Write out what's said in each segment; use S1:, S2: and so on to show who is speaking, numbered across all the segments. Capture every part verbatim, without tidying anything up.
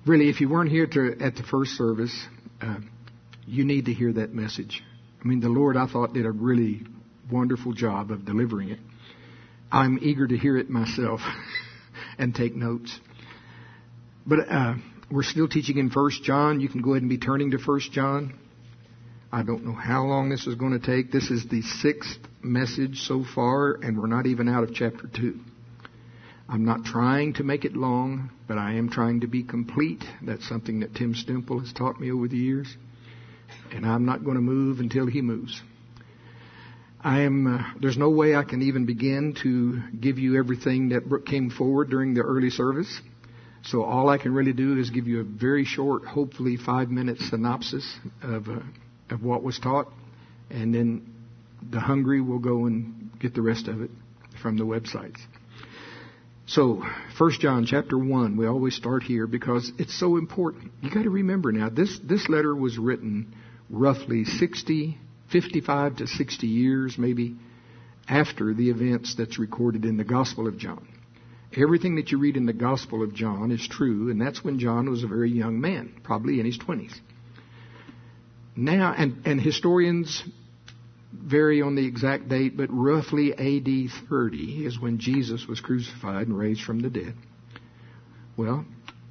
S1: Really, if you weren't here to, at the first service, uh, you need to hear that message. I mean, the Lord, I thought, did a really wonderful job of delivering it. I'm eager to hear it myself and take notes. But uh, we're still teaching in First John. You can go ahead and be turning to First John. I don't know how long this is going to take. This is the sixth message so far, and we're not even out of chapter two. I'm not trying to make it long, but I am trying to be complete. That's something that Tim Stemple has taught me over the years. And I'm not going to move until he moves. I am. Uh, there's no way I can even begin to give you everything that came forward during the early service. So all I can really do is give you a very short, hopefully five-minute synopsis of uh, of what was taught. And then the hungry will go and get the rest of it from the websites. So, First John chapter one, we always start here because it's so important. You got to remember now, this, this letter was written roughly sixty, fifty-five to sixty years maybe after the events that's recorded in the Gospel of John. Everything that you read in the Gospel of John is true, and that's when John was a very young man, probably in his twenties. Now, and, and historians vary on the exact date, but roughly A D thirty is when Jesus was crucified and raised from the dead. Well,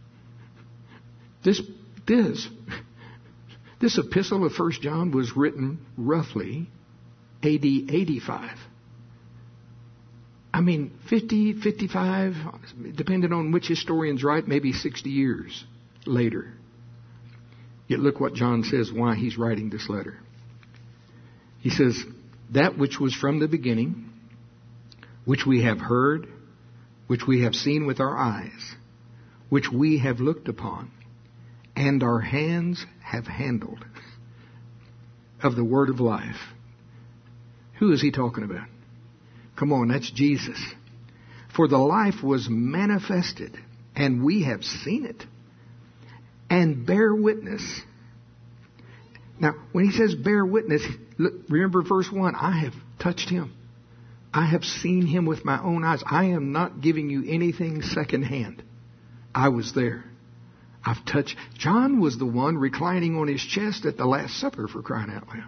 S1: this this this epistle of First John was written roughly A D eighty-five. I mean, fifty, fifty-five, depending on which historians write, maybe sixty years later. Yet look what John says, why he's writing this letter. He says, that which was from the beginning, which we have heard, which we have seen with our eyes, which we have looked upon, and our hands have handled, of the word of life. Who is he talking about? Come on, that's Jesus. For the life was manifested, and we have seen it, and bear witness. Now, when he says bear witness, look, remember verse one, I have touched him. I have seen him with my own eyes. I am not giving you anything secondhand. I was there. I've touched. John was the one reclining on his chest at the Last Supper, for crying out loud.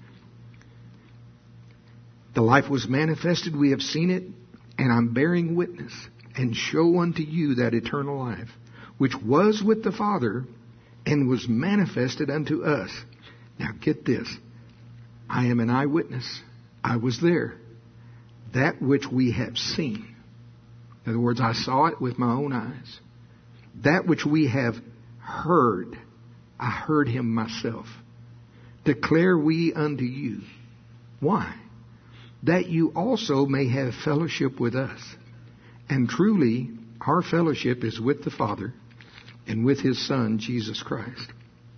S1: The life was manifested, we have seen it, and I'm bearing witness, and show unto you that eternal life, which was with the Father, and was manifested unto us. Now get this. I am an eyewitness. I was there. That which we have seen. In other words, I saw it with my own eyes. That which we have heard. I heard him myself. Declare we unto you. Why? That you also may have fellowship with us. And truly, our fellowship is with the Father and with his Son, Jesus Christ.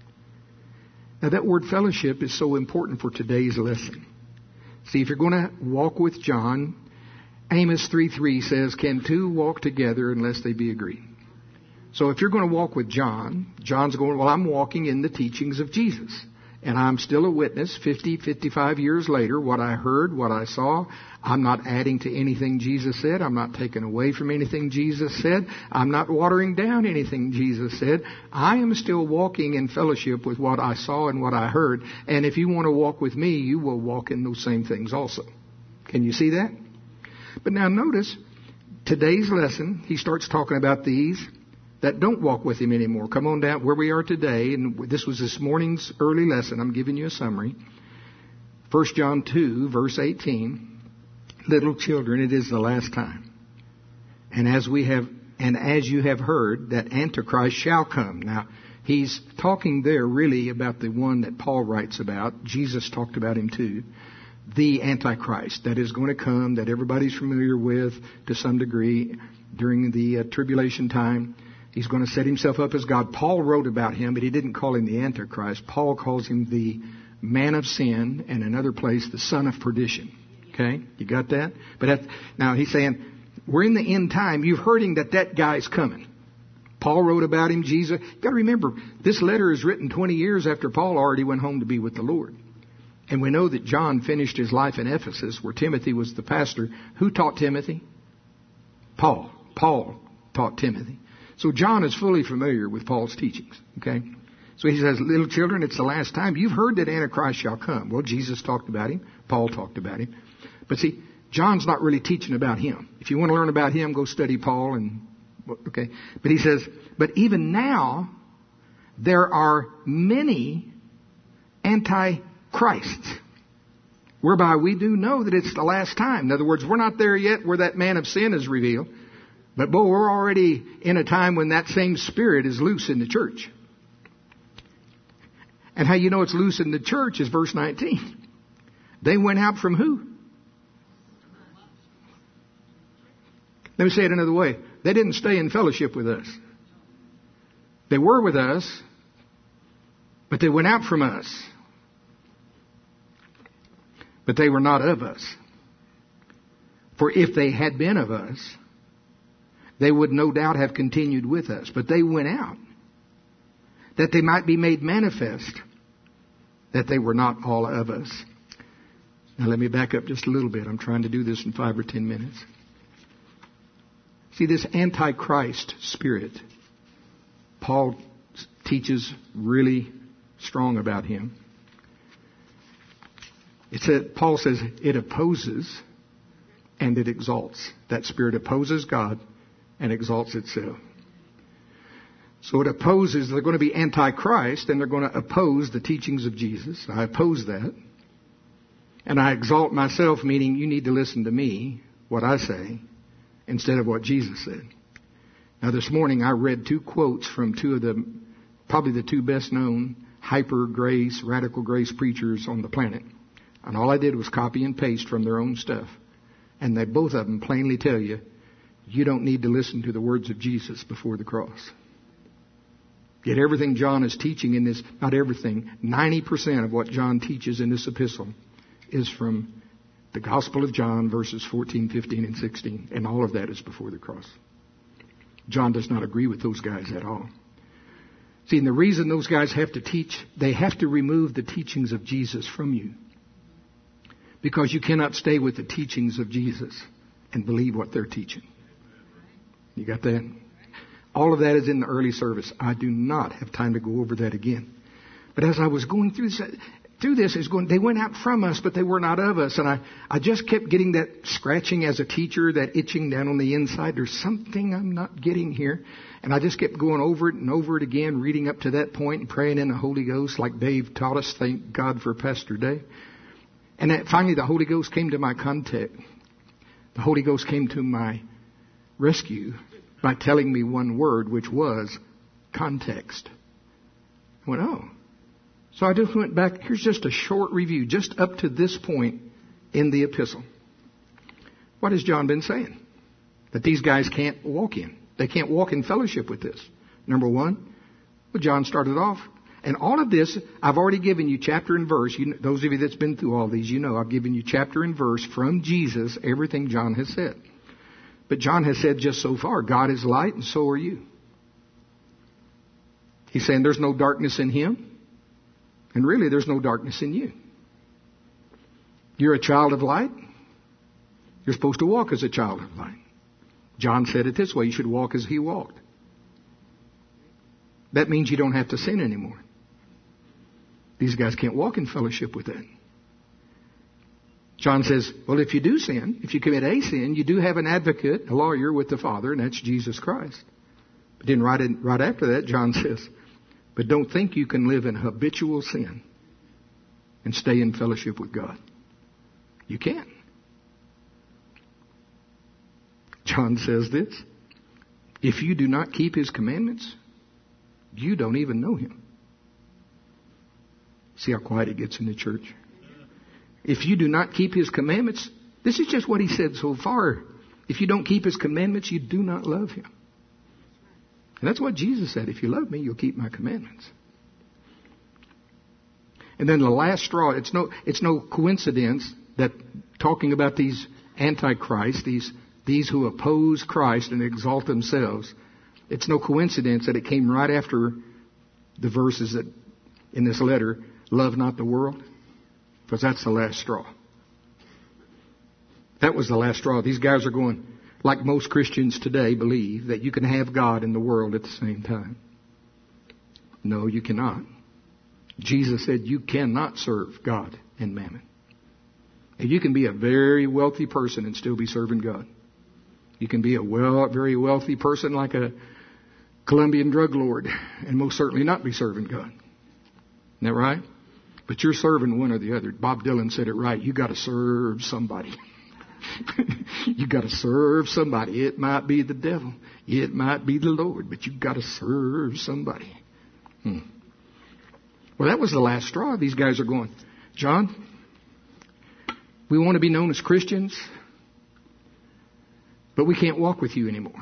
S1: Now that word fellowship is so important for today's lesson. See, if you're going to walk with John, Amos three three says, can two walk together unless they be agreed? So if you're going to walk with John, John's going, well, I'm walking in the teachings of Jesus. And I'm still a witness fifty, fifty-five years later, what I heard, what I saw. I'm not adding to anything Jesus said. I'm not taking away from anything Jesus said. I'm not watering down anything Jesus said. I am still walking in fellowship with what I saw and what I heard. And if you want to walk with me, you will walk in those same things also. Can you see that? But now notice, today's lesson, he starts talking about these that don't walk with him anymore. Come on down where we are today, and this was this morning's early lesson. I'm giving you a summary. First John two, verse eighteen. Little children, it is the last time. And as we have, and as you have heard, that Antichrist shall come. Now, he's talking there really about the one that Paul writes about. Jesus talked about him too. The Antichrist that is going to come, that everybody's familiar with to some degree during the uh, tribulation time. He's going to set himself up as God. Paul wrote about him, but he didn't call him the Antichrist. Paul calls him the man of sin, and another place, the son of perdition. Okay? You got that? But that's, now he's saying, we're in the end time. You've heard him that that guy's coming. Paul wrote about him, Jesus. You've got to remember, this letter is written twenty years after Paul already went home to be with the Lord. And we know that John finished his life in Ephesus, where Timothy was the pastor. Who taught Timothy? Paul. Paul taught Timothy. So John is fully familiar with Paul's teachings. Okay? So he says, little children, it's the last time. You've heard that Antichrist shall come. Well, Jesus talked about him. Paul talked about him. But see, John's not really teaching about him. If you want to learn about him, go study Paul and, okay. But he says, but even now, there are many antichrists, whereby we do know that it's the last time. In other words, we're not there yet where that man of sin is revealed. But boy, we're already in a time when that same spirit is loose in the church. And how you know it's loose in the church is verse nineteen. They went out from who? Let me say it another way. They didn't stay in fellowship with us. They were with us, but they went out from us. But they were not of us. For if they had been of us, they would no doubt have continued with us. But they went out, that they might be made manifest that they were not all of us. Now let me back up just a little bit. I'm trying to do this in five or ten minutes. See, this Antichrist spirit, Paul teaches really strong about him. It said, Paul says it opposes and it exalts. That spirit opposes God and exalts itself. So it opposes, they're going to be antichrist, and they're going to oppose the teachings of Jesus. I oppose that. And I exalt myself, meaning you need to listen to me, what I say, instead of what Jesus said. Now this morning I read two quotes from two of the, probably the two best known hyper grace, radical grace preachers on the planet. And all I did was copy and paste from their own stuff. And they, both of them plainly tell you, you don't need to listen to the words of Jesus before the cross. Yet everything John is teaching in this, not everything, ninety percent of what John teaches in this epistle is from the Gospel of John, verses fourteen, fifteen, and sixteen. And all of that is before the cross. John does not agree with those guys at all. See, and the reason those guys have to teach, they have to remove the teachings of Jesus from you. Because you cannot stay with the teachings of Jesus and believe what they're teaching. You got that? All of that is in the early service. I do not have time to go over that again. But as I was going through this, through this is going, they went out from us, but they were not of us. And I, I just kept getting that scratching as a teacher, that itching down on the inside. There's something I'm not getting here. And I just kept going over it and over it again, reading up to that point and praying in the Holy Ghost like Dave taught us. Thank God for Pastor Dave. And that finally the Holy Ghost came to my contact. The Holy Ghost came to my rescue by telling me one word, which was context. I went, oh. So I just went back. Here's just a short review, just up to this point in the epistle. What has John been saying? That these guys can't walk in. They can't walk in fellowship with this. Number one, well, John started off. And all of this, I've already given you chapter and verse. You know, those of you that's been through all these, you know I've given you chapter and verse from Jesus, everything John has said. But John has said just so far, God is light and so are you. He's saying there's no darkness in him. And really, there's no darkness in you. You're a child of light. You're supposed to walk as a child of light. John said it this way, you should walk as he walked. That means you don't have to sin anymore. These guys can't walk in fellowship with that. John says, well, if you do sin, if you commit a sin, you do have an advocate, a lawyer with the Father, and that's Jesus Christ. But then right, in, right after that, John says, but don't think you can live in habitual sin and stay in fellowship with God. You can't. John says this, if you do not keep his commandments, you don't even know him. See how quiet it gets in the church? If you do not keep his commandments, this is just what he said so far. If you don't keep his commandments, you do not love him. And that's what Jesus said. If you love me, you'll keep my commandments. And then the last straw, it's no, it's no coincidence that talking about these antichrists, these, these who oppose Christ and exalt themselves, it's no coincidence that it came right after the verses that in this letter, love not the world, because that's the last straw. That was the last straw. These guys are going, like most Christians today believe, that you can have God and the world at the same time. No, you cannot. Jesus said you cannot serve God and mammon. And you can be a very wealthy person and still be serving God. You can be a well, very wealthy person like a Colombian drug lord and most certainly not be serving God. Isn't that right? But you're serving one or the other. Bob Dylan said it right. You got to serve somebody. You got to serve somebody. It might be the devil. It might be the Lord. But you've got to serve somebody. Hmm. Well, that was the last straw. These guys are going, John, we want to be known as Christians, but we can't walk with you anymore.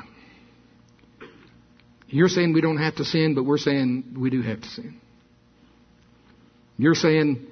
S1: You're saying we don't have to sin, but we're saying we do have to sin. You're saying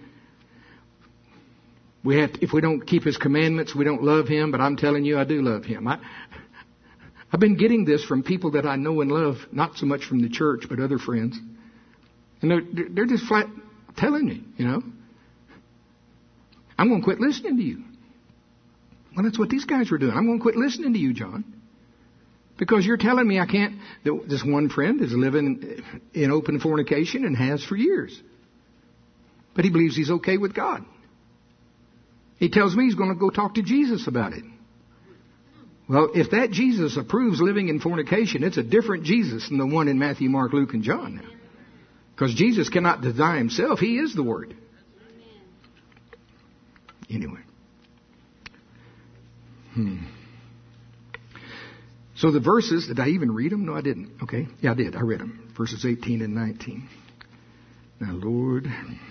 S1: we have to, if we don't keep His commandments, we don't love Him, but I'm telling you I do love Him. I, I've been getting this from people that I know and love, not so much from the church, but other friends. And they're, they're just flat telling me, you know, I'm going to quit listening to you. Well, that's what these guys were doing. I'm going to quit listening to you, John. Because you're telling me I can't. This one friend is living in open fornication and has for years. But he believes he's okay with God. He tells me he's going to go talk to Jesus about it. Well, if that Jesus approves living in fornication, it's a different Jesus than the one in Matthew, Mark, Luke, and John now. Because Jesus cannot deny Himself. He is the Word. Anyway. Hmm. So the verses, did I even read them? No, I didn't. Okay. Yeah, I did. I read them. Verses eighteen and nineteen. Now, Lord,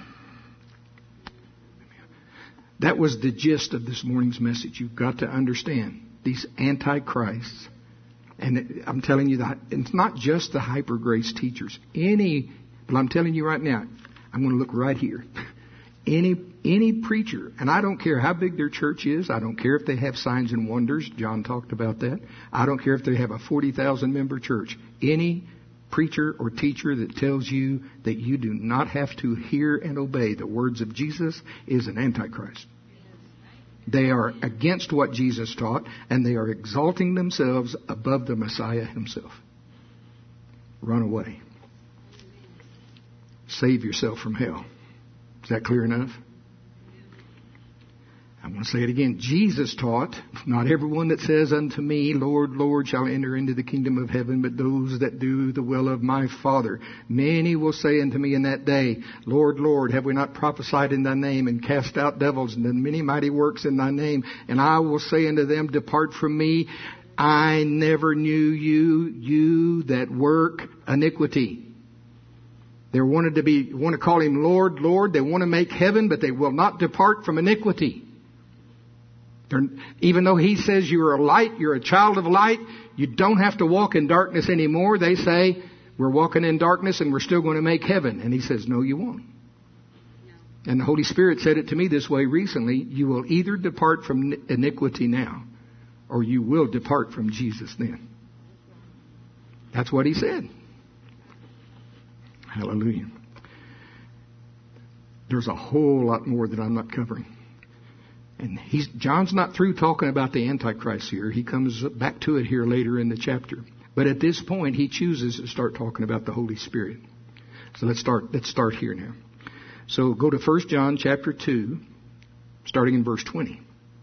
S1: that was the gist of this morning's message. You've got to understand these antichrists. And I'm telling you that it's not just the hyper grace teachers. Any, but I'm telling you right now, I'm going to look right here. Any any preacher, and I don't care how big their church is. I don't care if they have signs and wonders. John talked about that. I don't care if they have a forty thousand member church. Any preacher or teacher that tells you that you do not have to hear and obey the words of Jesus is an antichrist. They are against what Jesus taught, and they are exalting themselves above the Messiah Himself. Run away. Save yourself from hell. Is that clear enough? I want to say it again. Jesus taught, not everyone that says unto me, Lord, Lord, shall enter into the kingdom of heaven, but those that do the will of my Father. Many will say unto me in that day, Lord, Lord, have we not prophesied in thy name, and cast out devils, and done many mighty works in thy name? And I will say unto them, depart from me, I never knew you, you that work iniquity. They wanted to be, want to call Him Lord, Lord. They want to make heaven, but they will not depart from iniquity. They're, even though He says you're a light, you're a child of light, you don't have to walk in darkness anymore. They say, we're walking in darkness and we're still going to make heaven. And He says, no, you won't. No. And the Holy Spirit said it to me this way recently. You will either depart from iniquity now, or you will depart from Jesus then. That's what He said. Hallelujah. There's a whole lot more that I'm not covering. And he's, John's not through talking about the Antichrist here. He comes back to it here later in the chapter. But at this point, he chooses to start talking about the Holy Spirit. So let's start, let's start here now. So go to First John chapter two, starting in verse twenty.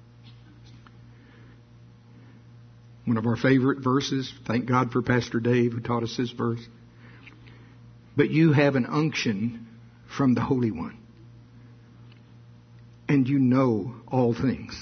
S1: One of our favorite verses. Thank God for Pastor Dave who taught us this verse. But you have an unction from the Holy One, and you know all things.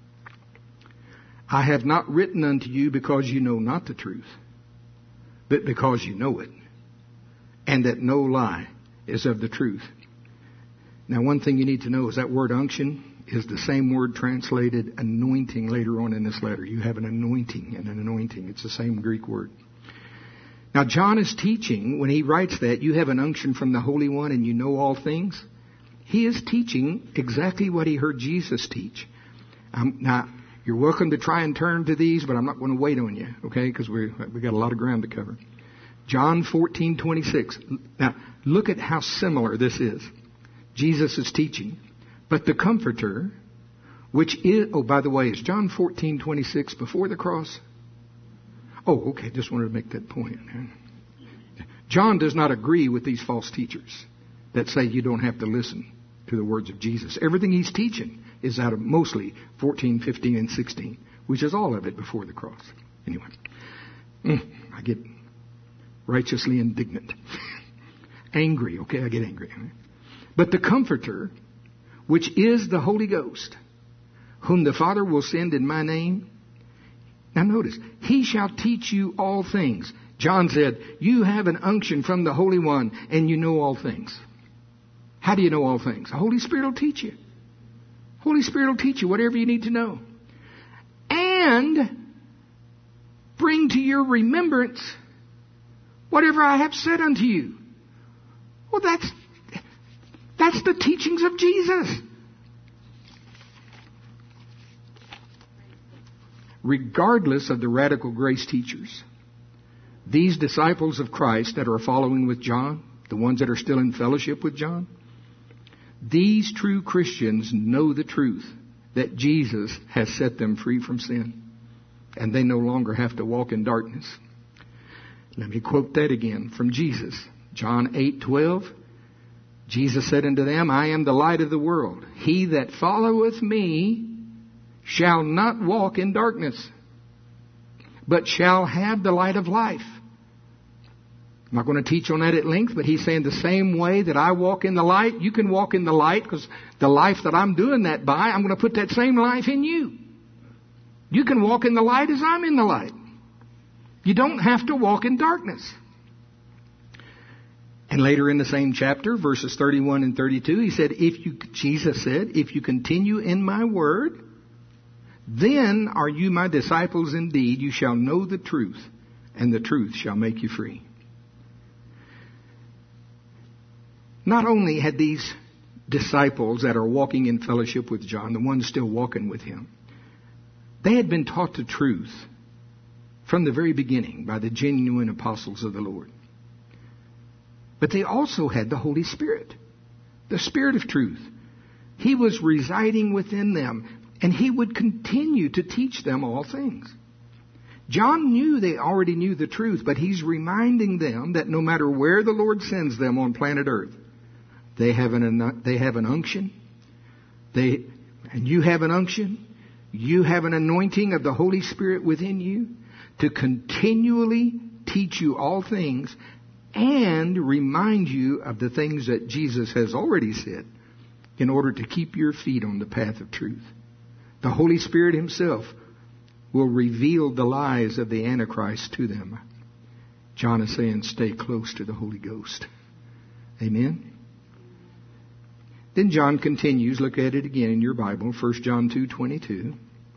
S1: I have not written unto you because you know not the truth, but because you know it, and that no lie is of the truth. Now, one thing you need to know is that word unction is the same word translated anointing later on in this letter. You have an anointing and an anointing. It's the same Greek word. Now, John is teaching, when he writes that, you have an unction from the Holy One and you know all things. He is teaching exactly what he heard Jesus teach. Um, now, you're welcome to try and turn to these, but I'm not going to wait on you, okay? Because we we got a lot of ground to cover. John fourteen twenty-six. Now, look at how similar this is. Jesus is teaching. But the Comforter, which is, oh, by the way, is John fourteen twenty-six before the cross Oh, okay. Just wanted to make that point. John does not agree with these false teachers that say you don't have to listen to the words of Jesus. Everything he's teaching is out of mostly fourteen, fifteen, and sixteen, which is all of it before the cross. Anyway, I get righteously indignant. Angry, okay? I get angry. But the Comforter, which is the Holy Ghost, whom the Father will send in my name. Now notice, he shall teach you all things. John said, you have an unction from the Holy One and you know all things. How do you know all things? The Holy Spirit will teach you. Holy Spirit will teach you whatever you need to know. And bring to your remembrance whatever I have said unto you. Well, that's, that's the teachings of Jesus. Regardless of the radical grace teachers, these disciples of Christ that are following with John, the ones that are still in fellowship with John, these true Christians know the truth that Jesus has set them free from sin, and they no longer have to walk in darkness. Let me quote that again from Jesus. John eight twelve. Jesus said unto them, I am the light of the world. He that followeth me shall not walk in darkness, but shall have the light of life. I'm not going to teach on that at length, but he's saying the same way that I walk in the light, you can walk in the light, because the life that I'm doing that by, I'm going to put that same life in you. You can walk in the light as I'm in the light. You don't have to walk in darkness. And later in the same chapter, verses thirty-one and thirty-two, he said, "If you," Jesus said, "if you continue in my word, then are you my disciples indeed. You shall know the truth, and the truth shall make you free." Not only had these disciples that are walking in fellowship with John, the ones still walking with him, they had been taught the truth from the very beginning by the genuine apostles of the Lord. But they also had the Holy Spirit, the Spirit of truth. He was residing within them, and he would continue to teach them all things. John knew they already knew the truth, but he's reminding them that no matter where the Lord sends them on planet Earth, they have an, they have an unction. They, and you have an unction. You have an anointing of the Holy Spirit within you to continually teach you all things and remind you of the things that Jesus has already said in order to keep your feet on the path of truth. The Holy Spirit himself will reveal the lies of the Antichrist to them. John is saying, stay close to the Holy Ghost. Amen? Then John continues, look at it again in your Bible, First John two twenty-two.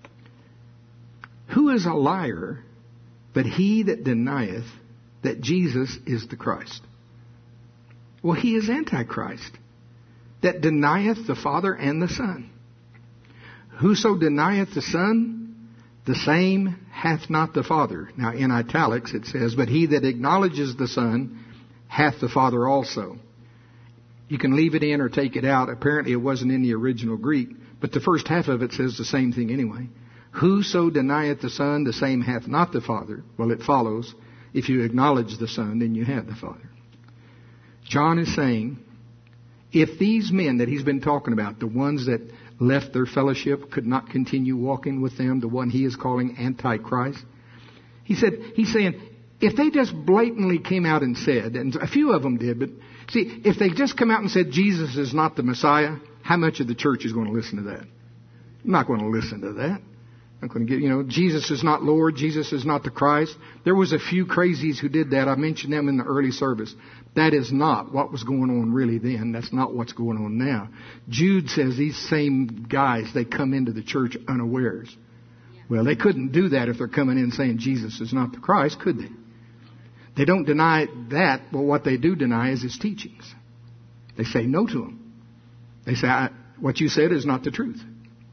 S1: Who is a liar but he that denieth that Jesus is the Christ? Well, he is Antichrist, that denieth the Father and the Son. Whoso denieth the Son, the same hath not the Father. Now in italics it says, but he that acknowledges the Son hath the Father also. You can leave it in or take it out. Apparently it wasn't in the original Greek, but the first half of it says the same thing anyway. Whoso denieth the Son, the same hath not the Father. Well, it follows, if you acknowledge the Son, then you have the Father. John is saying, if these men that he's been talking about, the ones that left their fellowship, could not continue walking with them, the one he is calling Antichrist, he said, he's saying, if they just blatantly came out and said, and a few of them did, but see, if they just come out and said Jesus is not the Messiah, how much of the church is going to listen to that? I'm not going to listen to that. I'm not going to get, you know, Jesus is not Lord, Jesus is not the Christ. There was a few crazies who did that. I mentioned them in the early service. That is not what was going on really then. That's not what's going on now. Jude says these same guys, they come into the church unawares. Well, they couldn't do that if they're coming in saying Jesus is not the Christ, could they? They don't deny that, but what they do deny is his teachings. They say no to him. They say, I, what you said is not the truth.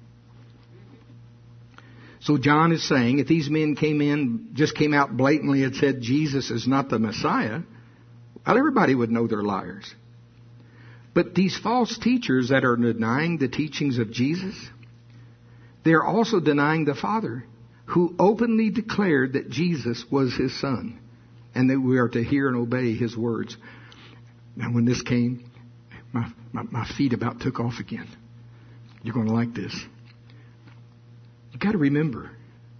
S1: So John is saying, if these men came in, just came out blatantly and said Jesus is not the Messiah, well, everybody would know they're liars. But these false teachers that are denying the teachings of Jesus, they're also denying the Father who openly declared that Jesus was his son and that we are to hear and obey his words. Now, when this came, my, my, my feet about took off again. You're going to like this. You've got to remember,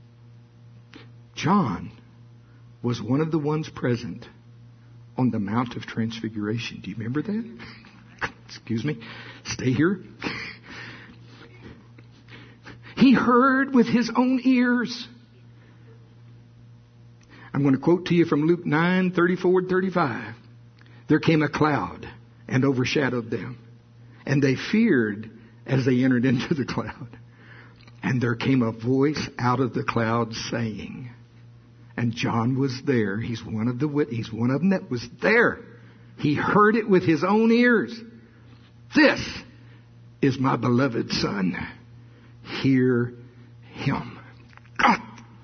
S1: John was one of the ones present on the Mount of Transfiguration. Do you remember that? Excuse me. Stay here. He heard with his own ears. I'm going to quote to you from Luke nine, thirty-four and thirty-five. There came a cloud and overshadowed them, and they feared as they entered into the cloud. And there came a voice out of the cloud saying, and John was there. He's one of the wit- he's one of them that was there. He heard it with his own ears. This is my beloved son. Hear him. God.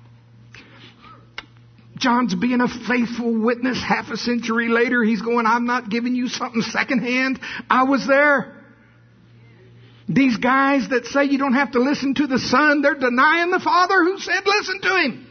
S1: John's being a faithful witness. Half a century later, he's going, I'm not giving you something secondhand. I was there. These guys that say you don't have to listen to the Son, they're denying the Father who said listen to him.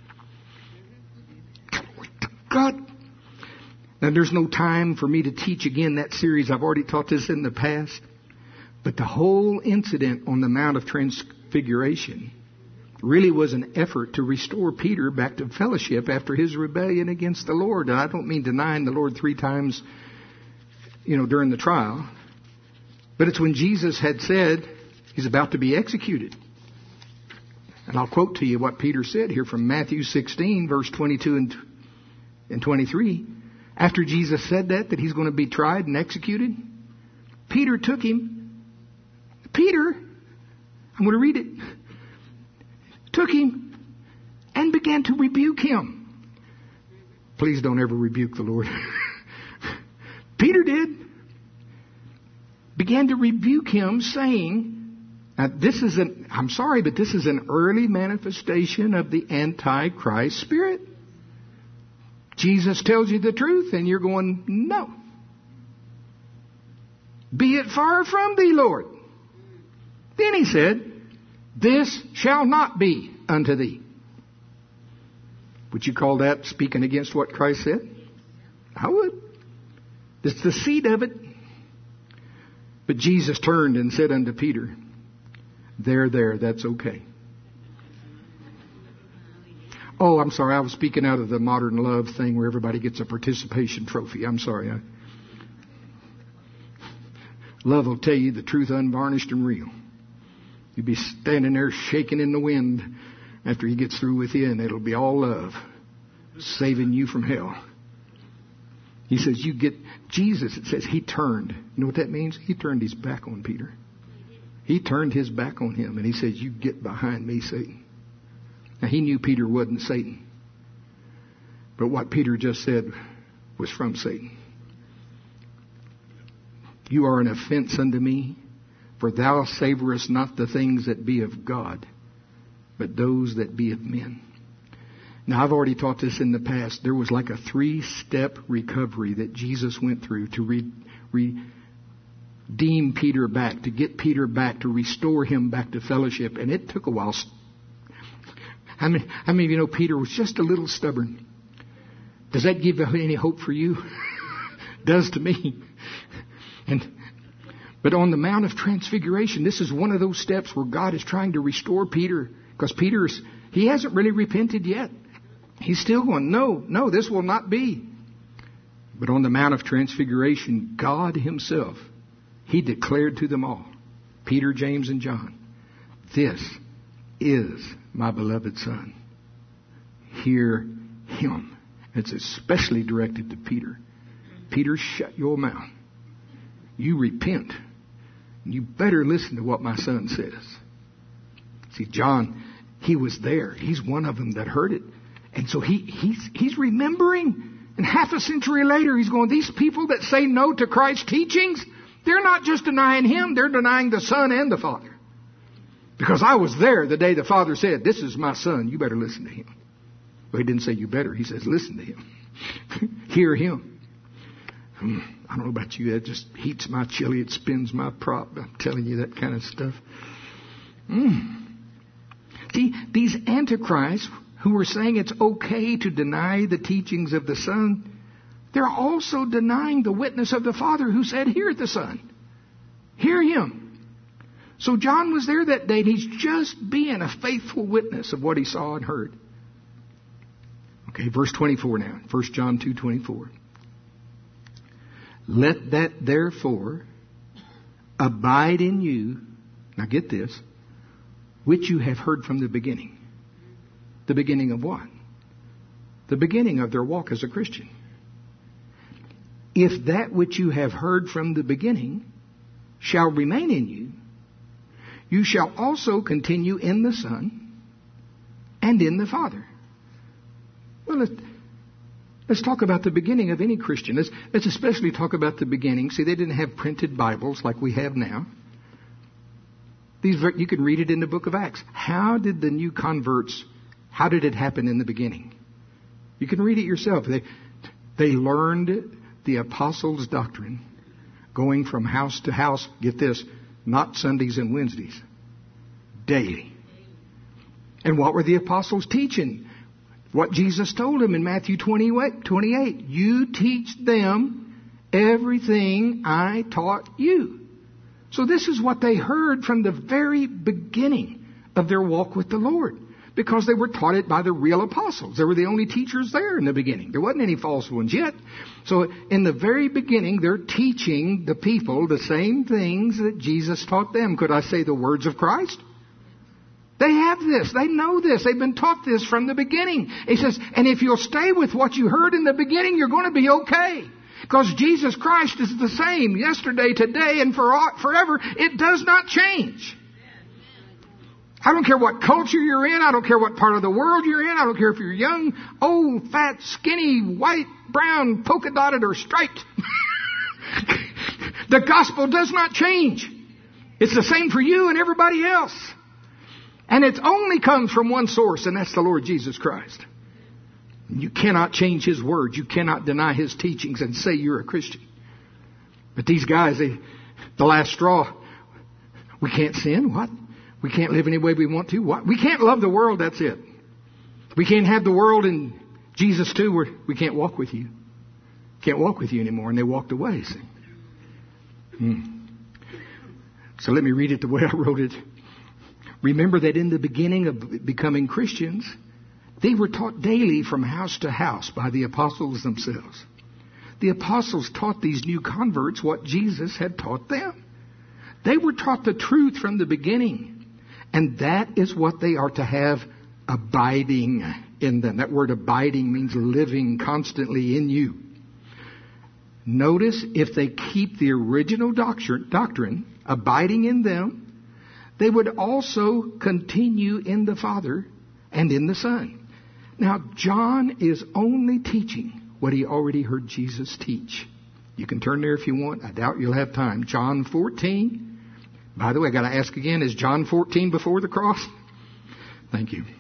S1: God. Now, there's no time for me to teach again that series. I've already taught this in the past. But the whole incident on the Mount of Transfiguration really was an effort to restore Peter back to fellowship after his rebellion against the Lord. And I don't mean denying the Lord three times, you know, during the trial. But it's when Jesus had said he's about to be executed. And I'll quote to you what Peter said here from Matthew sixteen, verse twenty-two and, and twenty-three. After Jesus said that, that he's going to be tried and executed, Peter took him. Peter, I'm going to read it, took him and began to rebuke him. Please don't ever rebuke the Lord. Peter did. Began to rebuke him, saying, now this is an, I'm sorry, but this is an early manifestation of the Antichrist spirit. Jesus tells you the truth and you're going, no. Be it far from thee, Lord. Then he said, this shall not be unto thee. Would you call that speaking against what Christ said? I would. It's the seed of it. But Jesus turned and said unto Peter, there, there, that's okay. Oh, I'm sorry. I was speaking out of the modern love thing where everybody gets a participation trophy. I'm sorry. I... Love will tell you the truth unvarnished and real. You'll be standing there shaking in the wind after he gets through with you, and it'll be all love, saving you from hell. He says, you get, Jesus, it says he turned. You know what that means? He turned his back on Peter. He turned his back on him, and he says, you get behind me, Satan. Now, he knew Peter wasn't Satan. But what Peter just said was from Satan. You are an offense unto me, for thou savorest not the things that be of God, but those that be of men. Now, I've already taught this in the past. There was like a three-step recovery that Jesus went through to re- redeem Peter back, to get Peter back, to restore him back to fellowship. And it took a while. How many, how many of you know Peter was just a little stubborn? Does that give any hope for you? Does to me. And but on the Mount of Transfiguration, this is one of those steps where God is trying to restore Peter. Because Peter's, he hasn't really repented yet. He's still going, no, no, this will not be. But on the Mount of Transfiguration, God himself, he declared to them all, Peter, James, and John, this is my beloved son. Hear him. It's especially directed to Peter. Peter, shut your mouth. You repent. You better listen to what my son says. See, John, he was there. He's one of them that heard it. And so he, he's, he's remembering. And half a century later, he's going, these people that say no to Christ's teachings, they're not just denying him, they're denying the Son and the Father. Because I was there the day the Father said, this is my son, you better listen to him. Well, he didn't say you better. He says, listen to him. Hear him. I don't know about you. That just heats my chili. It spins my prop. I'm telling you that kind of stuff. Mm. See, these antichrists who were saying it's okay to deny the teachings of the Son, they're also denying the witness of the Father who said, hear the Son. Hear Him. So John was there that day, and he's just being a faithful witness of what he saw and heard. Okay, verse twenty-four now. First John two twenty-four. Let that therefore abide in you. Now get this. Which you have heard from the beginning. The beginning of what? The beginning of their walk as a Christian. If that which you have heard from the beginning shall remain in you, you shall also continue in the Son and in the Father. Well, let's, let's talk about the beginning of any Christian. Let's, let's especially talk about the beginning. See, they didn't have printed Bibles like we have now. These, you can read it in the book of Acts. How did the new converts, how did it happen in the beginning? You can read it yourself. They, they learned the apostles' doctrine going from house to house. Get this, not Sundays and Wednesdays. Daily. And what were the apostles teaching? What Jesus told them in Matthew twenty-eight. You teach them everything I taught you. So this is what they heard from the very beginning of their walk with the Lord. Because they were taught it by the real apostles. They were the only teachers there in the beginning. There wasn't any false ones yet. So in the very beginning, they're teaching the people the same things that Jesus taught them. Could I say the words of Christ? They have this. They know this. They've been taught this from the beginning. He says, and if you'll stay with what you heard in the beginning, you're going to be okay. Because Jesus Christ is the same yesterday, today, and for forever. It does not change. I don't care what culture you're in. I don't care what part of the world you're in. I don't care if you're young, old, fat, skinny, white, brown, polka dotted, or striped. The gospel does not change. It's the same for you and everybody else. And it only comes from one source, and that's the Lord Jesus Christ. You cannot change His word. You cannot deny His teachings and say you're a Christian. But these guys, they, the last straw, we can't sin. What? We can't live any way we want to. What? We can't love the world. That's it. We can't have the world and Jesus too. Where we can't walk with you. Can't walk with you anymore. And they walked away. See? Hmm. So let me read it the way I wrote it. Remember that in the beginning of becoming Christians, they were taught daily from house to house by the apostles themselves. The apostles taught these new converts what Jesus had taught them. They were taught the truth from the beginning. And that is what they are to have abiding in them. That word abiding means living constantly in you. Notice if they keep the original doctrine, doctrine abiding in them, they would also continue in the Father and in the Son. Now, John is only teaching what he already heard Jesus teach. You can turn there if you want. I doubt you'll have time. John fourteen. By the way, I got to ask again, is John fourteen before the cross? Thank you.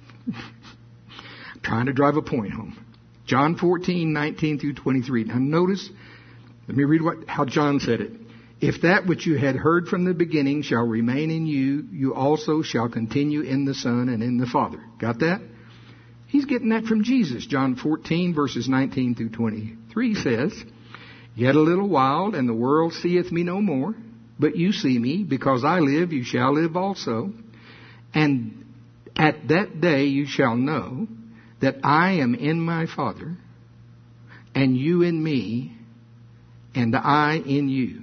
S1: I'm trying to drive a point home. John fourteen, nineteen through twenty-three. Now notice, let me read what how John said it. If that which you had heard from the beginning shall remain in you, you also shall continue in the Son and in the Father. Got that? He's getting that from Jesus. John fourteen, verses nineteen through twenty-three says, Yet a little while, and the world seeth me no more, but you see me, because I live, you shall live also. And at that day you shall know that I am in my Father, and you in me, and I in you.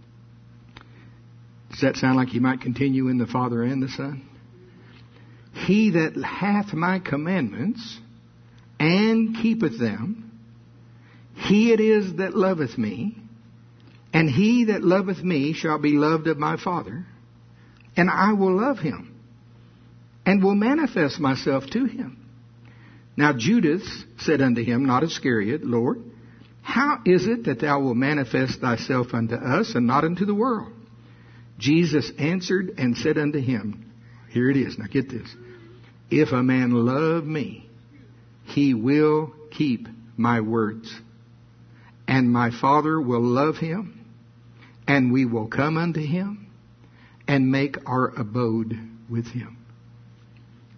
S1: Does that sound like you might continue in the Father and the Son? He that hath my commandments and keepeth them, he it is that loveth me, and he that loveth me shall be loved of my Father, and I will love him, and will manifest myself to him. Now Judas said unto him, not Iscariot, Lord, how is it that thou wilt manifest thyself unto us, and not unto the world? Jesus answered and said unto him, here it is, now get this. If a man love me, he will keep my words. And my Father will love him, and we will come unto him, and make our abode with him.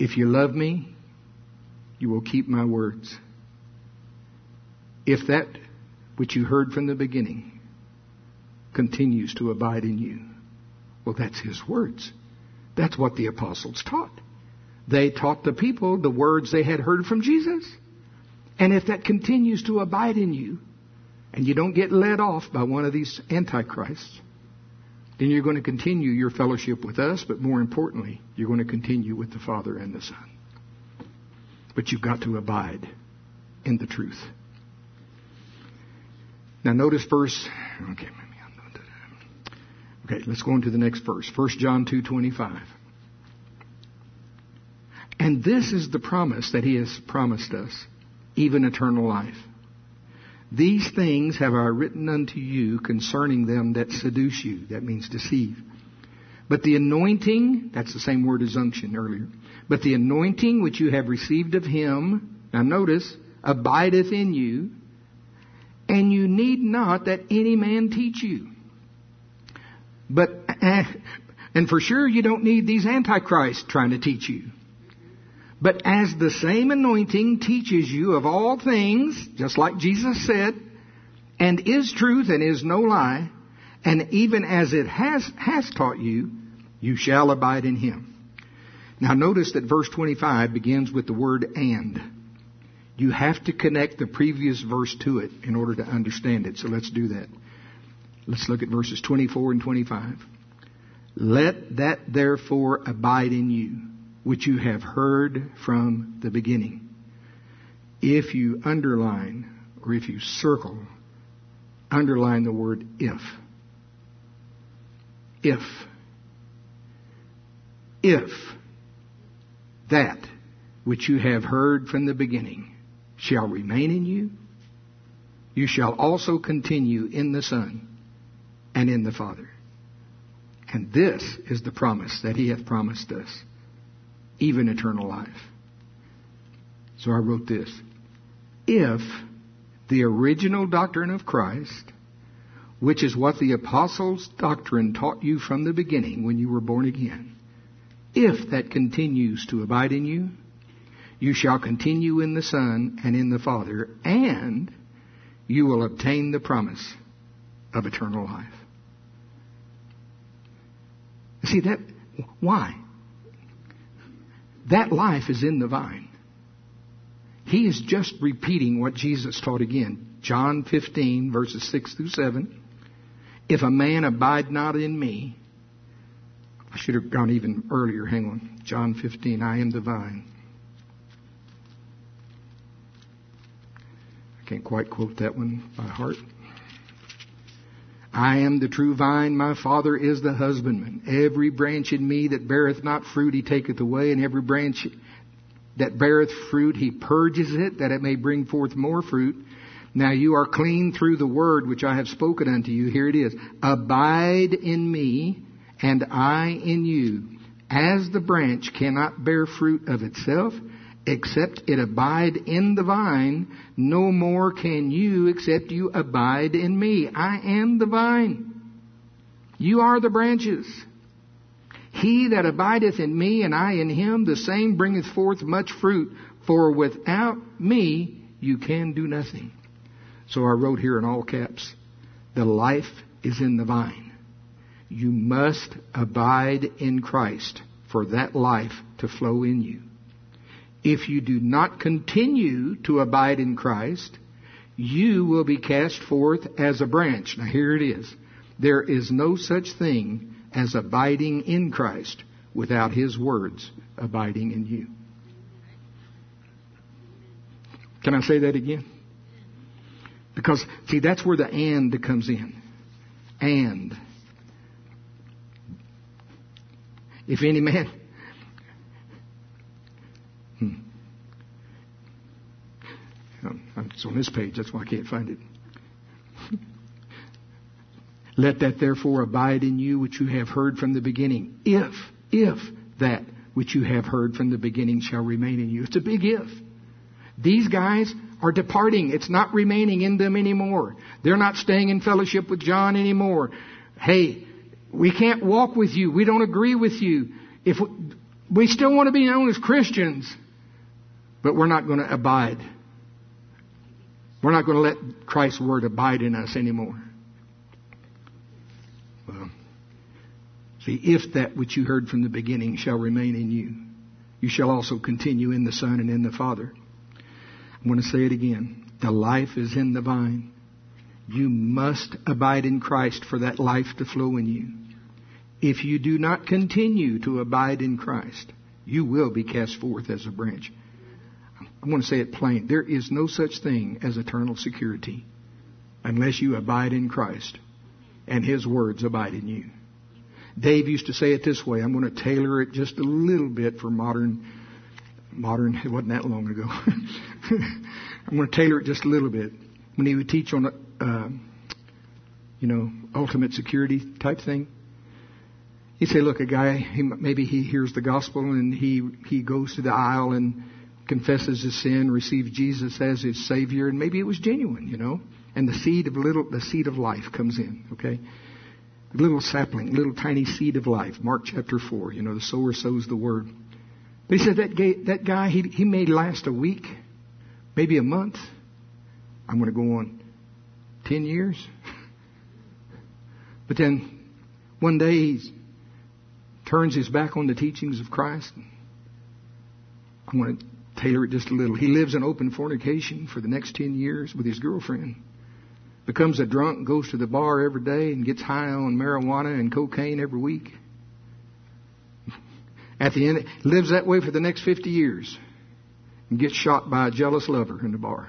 S1: If you love me, you will keep my words. If that which you heard from the beginning continues to abide in you. Well, that's His words. That's what the apostles taught. They taught the people the words they had heard from Jesus. And if that continues to abide in you, and you don't get led off by one of these antichrists, then you're going to continue your fellowship with us, but more importantly, you're going to continue with the Father and the Son. But you've got to abide in the truth. Now notice verse, okay, okay, let's go on to the next verse. First John two twenty-five. And this is the promise that He has promised us, even eternal life. These things have I written unto you concerning them that seduce you. That means deceive. But the anointing, that's the same word as unction earlier. But the anointing which you have received of Him, now notice, abideth in you, and you need not that any man teach you. But, and for sure you don't need these antichrists trying to teach you. But as the same anointing teaches you of all things, just like Jesus said, and is truth and is no lie, and even as it has, has taught you, you shall abide in Him. Now notice that verse twenty-five begins with the word and. You have to connect the previous verse to it in order to understand it. So let's do that. Let's look at verses twenty-four and twenty-five. Let that therefore abide in you, which you have heard from the beginning. If you underline, or if you circle, underline the word if. If. If that which you have heard from the beginning shall remain in you, you shall also continue in the Son and in the Father. And this is the promise that He hath promised us, even eternal life. So I wrote this. If the original doctrine of Christ, which is what the apostles' doctrine taught you from the beginning when you were born again, if that continues to abide in you, you shall continue in the Son and in the Father, and you will obtain the promise of eternal life. See that? Why? That life is in the vine. He is just repeating what Jesus taught again. John fifteen, verses six through seven. If a man abide not in me, I should have gone even earlier. Hang on. John fifteen, I am the vine. I can't quite quote that one by heart. I am the true vine, my Father is the husbandman. Every branch in me that beareth not fruit, He taketh away, and every branch that beareth fruit, He purges it, that it may bring forth more fruit. Now you are clean through the word which I have spoken unto you. Here it is. Abide in me, and I in you. As the branch cannot bear fruit of itself, except it abide in the vine, no more can you except you abide in me. I am the vine. You are the branches. He that abideth in me and I in him, the same bringeth forth much fruit. For without me you can do nothing. So I wrote here in all caps, the life is in the vine. You must abide in Christ for that life to flow in you. If you do not continue to abide in Christ, you will be cast forth as a branch. Now here it is. There is no such thing as abiding in Christ without His words abiding in you. Can I say that again? Because, see, that's where the and comes in. And. If any man... Hmm. It's on this page, that's why I can't find it. Let that therefore abide in you which you have heard from the beginning. If, if that which you have heard from the beginning shall remain in you. It's a big if. These guys are departing. It's not remaining in them anymore. They're not staying in fellowship with John anymore. Hey, we can't walk with you. We don't agree with you. If we, we still want to be known as Christians, but we're not going to abide. We're not going to let Christ's Word abide in us anymore. Well, see, if that which you heard from the beginning shall remain in you, you shall also continue in the Son and in the Father. I'm going to say it again. The life is in the vine. You must abide in Christ for that life to flow in you. If you do not continue to abide in Christ, you will be cast forth as a branch. I'm going to say it plain. There is no such thing as eternal security unless you abide in Christ and His words abide in you. Dave used to say it this way. I'm going to tailor it just a little bit for modern, modern, it wasn't that long ago. I'm going to tailor it just a little bit. When he would teach on, uh, you know, ultimate security type thing, he'd say, look, a guy, he, maybe he hears the gospel and he, he goes to the aisle and confesses his sin, receives Jesus as his Savior, and maybe it was genuine, you know, and the seed of little, the seed of life comes in, okay? A little sapling, little tiny seed of life. Mark chapter four, you know, the sower sows the word. But he said that guy, that guy he, he may last a week, maybe a month. I'm going to go on ten years. But then one day he turns his back on the teachings of Christ. I'm going to tailor it just a little. He lives in open fornication for the next ten years with his girlfriend. Becomes a drunk, goes to the bar every day and gets high on marijuana and cocaine every week. At the end, lives that way for the next fifty years and gets shot by a jealous lover in the bar.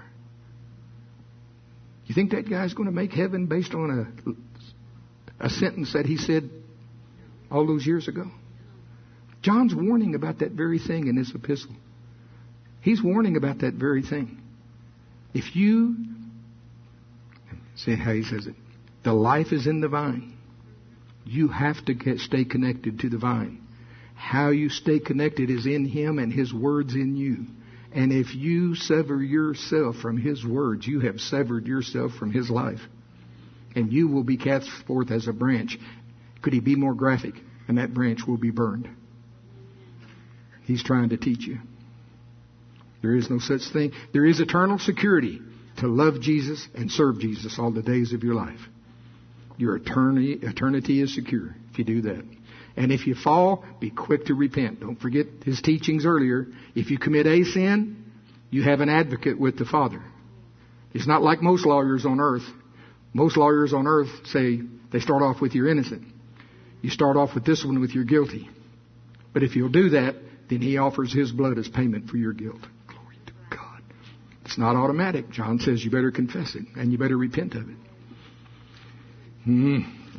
S1: You think that guy's going to make heaven based on a, a sentence that he said all those years ago? John's warning about that very thing in this epistle. He's warning about that very thing. If you, see how he says it, the life is in the vine. You have to get, stay connected to the vine. How you stay connected is in Him and His words in you. And if you sever yourself from His words, you have severed yourself from His life. And you will be cast forth as a branch. Could He be more graphic? And that branch will be burned. He's trying to teach you. There is no such thing. There is eternal security to love Jesus and serve Jesus all the days of your life. Your eternity, eternity is secure if you do that. And if you fall, be quick to repent. Don't forget his teachings earlier. If you commit a sin, you have an advocate with the Father. It's not like most lawyers on earth. Most lawyers on earth say they start off with you're innocent. You start off with this one with you're guilty. But if you'll do that, then he offers his blood as payment for your guilt. Glory to God. It's not automatic. John says you better confess it and you better repent of it. Hmm.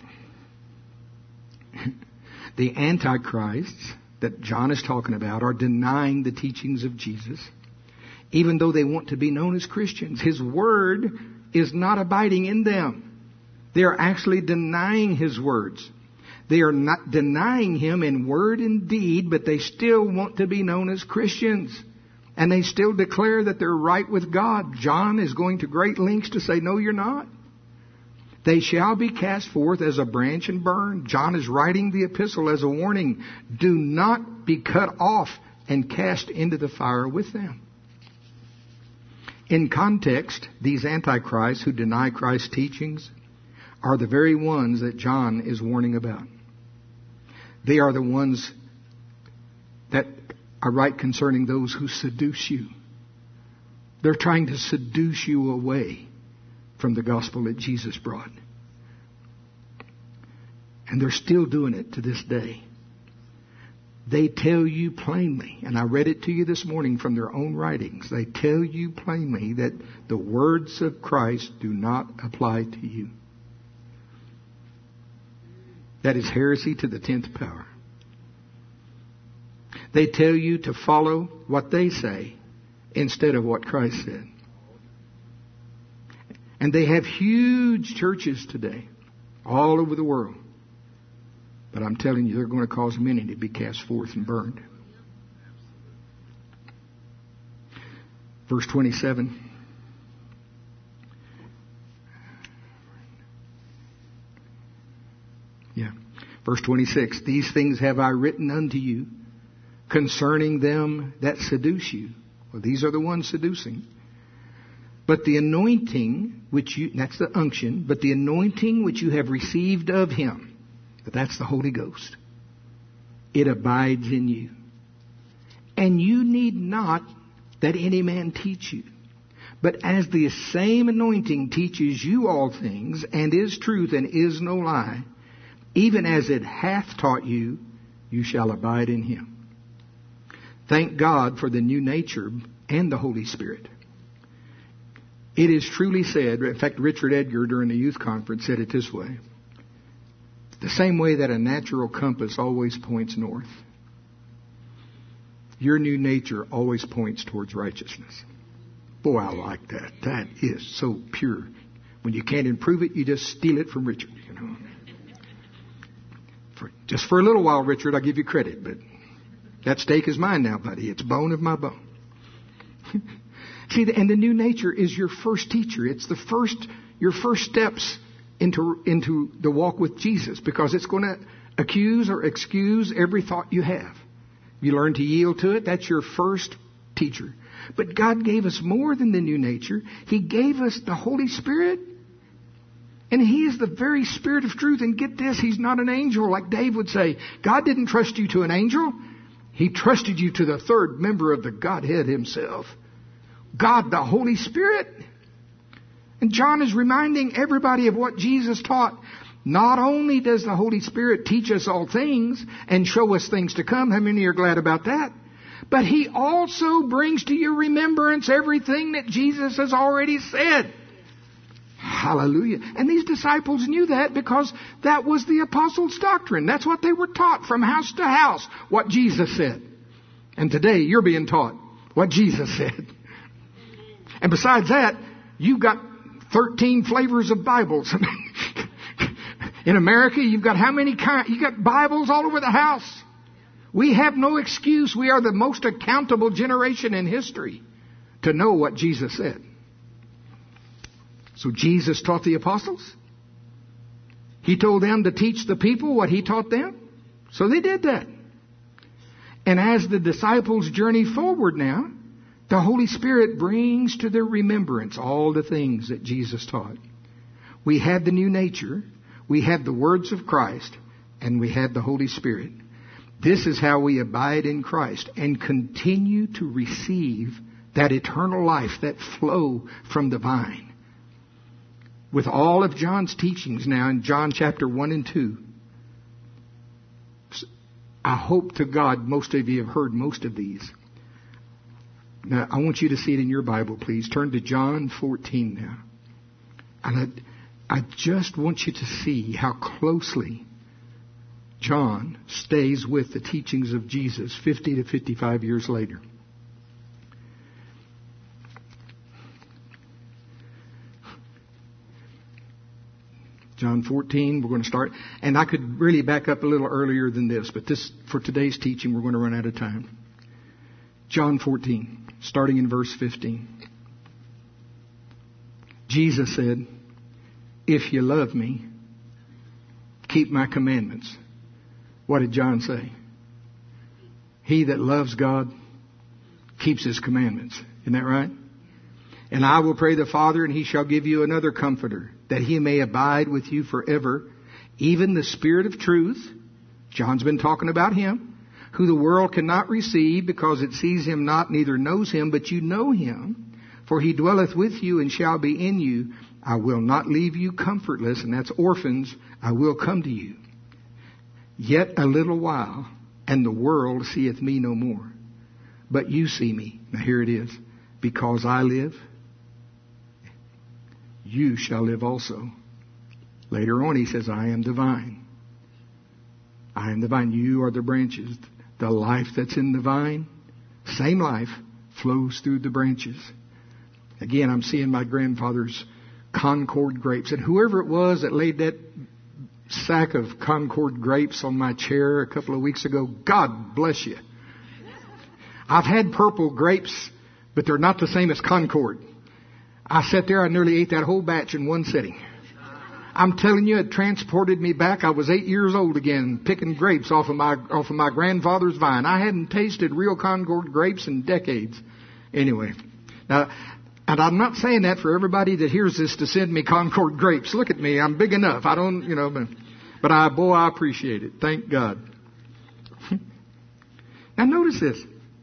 S1: The antichrists that John is talking about are denying the teachings of Jesus, even though they want to be known as Christians. His word is not abiding in them. They are actually denying His words. They are not denying Him in word and deed, but they still want to be known as Christians. And they still declare that they're right with God. John is going to great lengths to say, no, you're not. They shall be cast forth as a branch and burned. John is writing the epistle as a warning. Do not be cut off and cast into the fire with them. In context, these antichrists who deny Christ's teachings are the very ones that John is warning about. They are the ones that are right concerning those who seduce you. They're trying to seduce you away from the gospel that Jesus brought. And they're still doing it to this day. They tell you plainly, and I read it to you this morning from their own writings, they tell you plainly that the words of Christ do not apply to you. That is heresy to the tenth power. They tell you to follow what they say instead of what Christ said. And they have huge churches today, all over the world. But I'm telling you, they're going to cause many to be cast forth and burned. Verse twenty-seven. Yeah. Verse twenty-six. These things have I written unto you concerning them that seduce you. Well, these are the ones seducing. But the anointing which you, that's the unction, but the anointing which you have received of Him, but that's the Holy Ghost, it abides in you. And you need not that any man teach you. But as the same anointing teaches you all things, and is truth and is no lie, even as it hath taught you, you shall abide in Him. Thank God for the new nature and the Holy Spirit. It is truly said, in fact, Richard Edgar during the youth conference said it this way: the same way that a natural compass always points north, your new nature always points towards righteousness. Boy, I like that. That is so pure. When you can't improve it, you just steal it from Richard, you know. For, just for a little while, Richard, I'll give you credit, but that steak is mine now, buddy. It's bone of my bone. See, and the new nature is your first teacher. It's the first, your first steps into, into the walk with Jesus, because it's going to accuse or excuse every thought you have. You learn to yield to it. That's your first teacher. But God gave us more than the new nature. He gave us the Holy Spirit. And He is the very Spirit of truth. And get this, He's not an angel like Dave would say. God didn't trust you to an angel. He trusted you to the third member of the Godhead Himself. God, the Holy Spirit. And John is reminding everybody of what Jesus taught. Not only does the Holy Spirit teach us all things and show us things to come. How many are glad about that? But He also brings to your remembrance everything that Jesus has already said. Hallelujah. And these disciples knew that because that was the apostles' doctrine. That's what they were taught from house to house, what Jesus said. And today you're being taught what Jesus said. And besides that, you've got thirteen flavors of Bibles. In America, you've got how many kinds? You've got Bibles all over the house. We have no excuse. We are the most accountable generation in history to know what Jesus said. So Jesus taught the apostles. He told them to teach the people what He taught them. So they did that. And as the disciples journey forward now, the Holy Spirit brings to their remembrance all the things that Jesus taught. We have the new nature, we have the words of Christ, and we have the Holy Spirit. This is how we abide in Christ and continue to receive that eternal life, that flow from the vine. With all of John's teachings now in John chapter one and two, I hope to God most of you have heard most of these. Now, I want you to see it in your Bible, please. Turn to John fourteen now. And I, I just want you to see how closely John stays with the teachings of Jesus fifty to fifty-five years later. John fourteen, we're going to start. And I could really back up a little earlier than this, but this, for today's teaching, we're going to run out of time. John fourteen. Starting in verse fifteen. Jesus said, "If you love me, keep my commandments." What did John say? He that loves God keeps His commandments. Isn't that right? "And I will pray the Father, and He shall give you another Comforter, that He may abide with you forever, even the Spirit of truth." John's been talking about Him. "Who the world cannot receive, because it sees Him not, neither knows Him, but you know Him. For He dwelleth with you and shall be in you. I will not leave you comfortless," and that's orphans. "I will come to you. Yet a little while, and the world seeth me no more. But you see me." Now here it is. "Because I live, you shall live also." Later on he says, "I am the vine. I am the vine. You are the branches." The life that's in the vine, same life, flows through the branches. Again, I'm seeing my grandfather's Concord grapes. And whoever it was that laid that sack of Concord grapes on my chair a couple of weeks ago, God bless you. I've had purple grapes, but they're not the same as Concord. I sat there, I nearly ate that whole batch in one sitting. I'm telling you, it transported me back. I was eight years old again, picking grapes off of my off of my grandfather's vine. I hadn't tasted real Concord grapes in decades. Anyway, now, and I'm not saying that for everybody that hears this to send me Concord grapes. Look at me, I'm big enough. I don't, you know, but, but I, boy, I appreciate it. Thank God. Now notice this.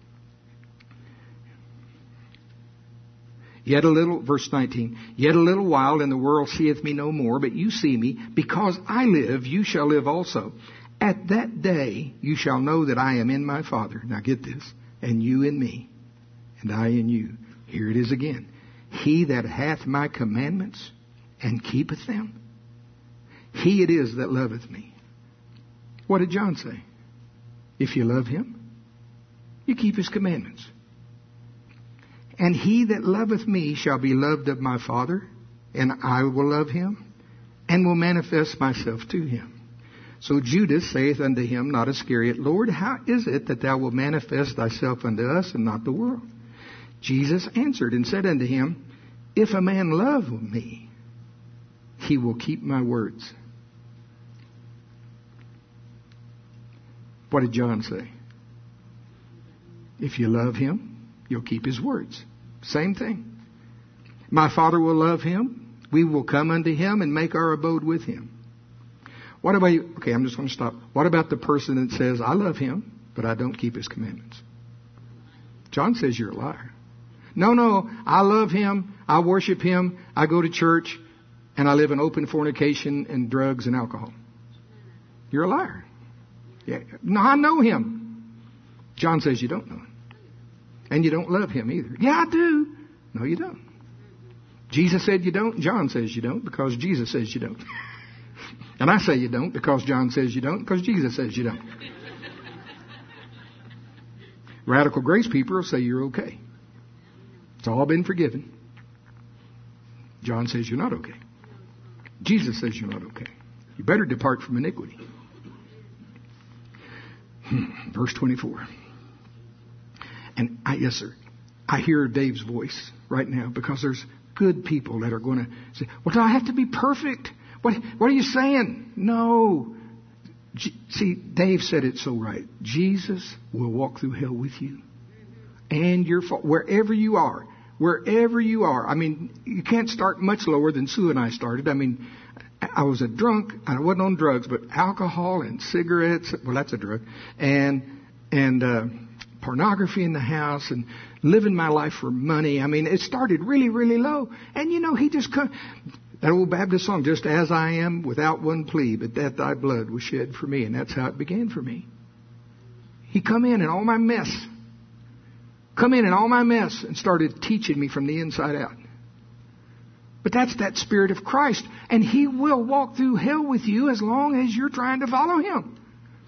S1: Yet a little, verse nineteen, yet a little while and the world seeth me no more, but you see me. Because I live, you shall live also. At that day you shall know that I am in my Father. Now get this. And you in me, and I in you. Here it is again. He that hath my commandments and keepeth them, he it is that loveth me. What did John say? If you love him, you keep his commandments. And he that loveth me shall be loved of my Father, and I will love him, and will manifest myself to him. So Judas saith unto him, not Iscariot, Lord, how is it that thou wilt manifest thyself unto us, and not the world? Jesus answered and said unto him, if a man love me, he will keep my words. What did John say? If you love him, you'll keep his words. Same thing. My Father will love him. We will come unto him and make our abode with him. What about you? Okay, I'm just going to stop. What about the person that says, I love him, but I don't keep his commandments? John says you're a liar. No, no, I love him. I worship him. I go to church, and I live in open fornication and drugs and alcohol. You're a liar. Yeah. No, I know him. John says you don't know him. And you don't love him either. Yeah, I do. No, you don't. Jesus said you don't. John says you don't because Jesus says you don't. And I say you don't because John says you don't because Jesus says you don't. Radical grace people will say you're okay. It's all been forgiven. John says you're not okay. Jesus says you're not okay. You better depart from iniquity. Hmm. Verse twenty-four. And I, yes, sir, I hear Dave's voice right now because there's good people that are going to say, well, do I have to be perfect? What, what are you saying? No. G- See, Dave said it so right. Jesus will walk through hell with you. And your fault, wherever you are, wherever you are. I mean, you can't start much lower than Sue and I started. I mean, I was a drunk. I wasn't on drugs, but alcohol and cigarettes. Well, that's a drug. And, and, uh, pornography in the house and living my life for money. I mean, it started really, really low. And you know, he just come, that old Baptist song, just as I am without one plea, but that thy blood was shed for me. And that's how it began for me. He come in and all my mess, come in and all my mess and started teaching me from the inside out. But that's that Spirit of Christ. And he will walk through hell with you as long as you're trying to follow him.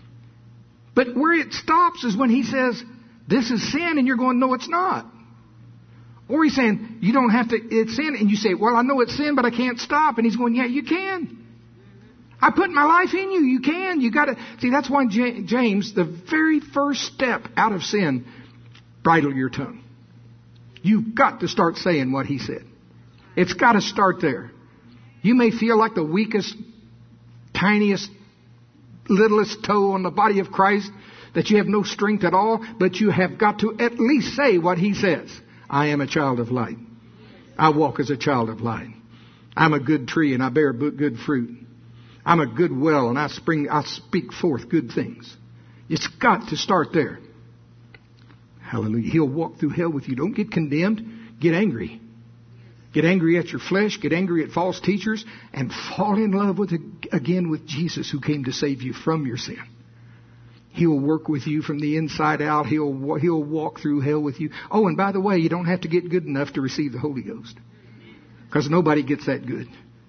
S1: But where it stops is when he says, this is sin, and you're going, no, it's not. Or he's saying, you don't have to, it's sin. And you say, well, I know it's sin, but I can't stop. And he's going, yeah, you can. I put my life in you. You can. You got to. See, that's why J- James, the very first step out of sin, bridle your tongue. You've got to start saying what he said. It's got to start there. You may feel like the weakest, tiniest, littlest toe on the body of Christ, that you have no strength at all, but you have got to at least say what he says. I am a child of light. I walk as a child of light. I'm a good tree and I bear good fruit. I'm a good well and I spring, I speak forth good things. It's got to start there. Hallelujah. He'll walk through hell with you. Don't get condemned. Get angry. Get angry at your flesh. Get angry at false teachers. And fall in love with again with Jesus, who came to save you from your sin. He'll work with you from the inside out. He'll, he'll walk through hell with you. Oh, and by the way, you don't have to get good enough to receive the Holy Ghost. Because nobody gets that good.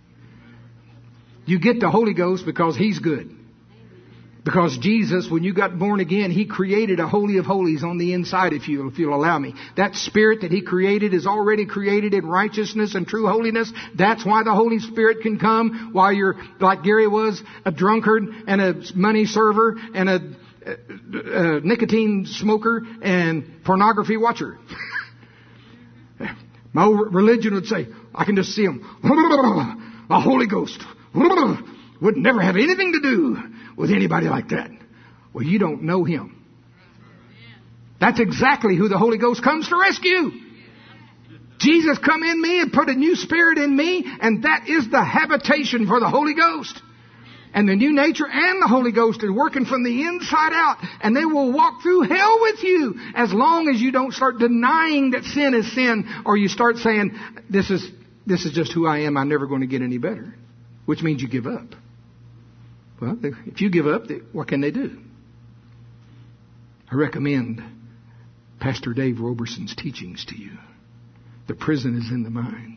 S1: You get the Holy Ghost because He's good. Because Jesus, when you got born again, He created a Holy of Holies on the inside, if you, if you'll allow me. That Spirit that He created is already created in righteousness and true holiness. That's why the Holy Spirit can come while you're, like Gary was, a drunkard and a money server and a, a, a nicotine smoker and pornography watcher. My religion would say, I can just see them. The Holy Ghost would never have anything to do with anybody like that. Well, you don't know Him. That's exactly who the Holy Ghost comes to rescue. Jesus come in me and put a new spirit in me, and that is the habitation for the Holy Ghost. And the new nature and the Holy Ghost are working from the inside out, and they will walk through hell with you as long as you don't start denying that sin is sin, or you start saying, this is this is just who I am, I'm never going to get any better, which means you give up. Well, if you give up, what can they do? I recommend Pastor Dave Roberson's teachings to you. The prison is in the mind.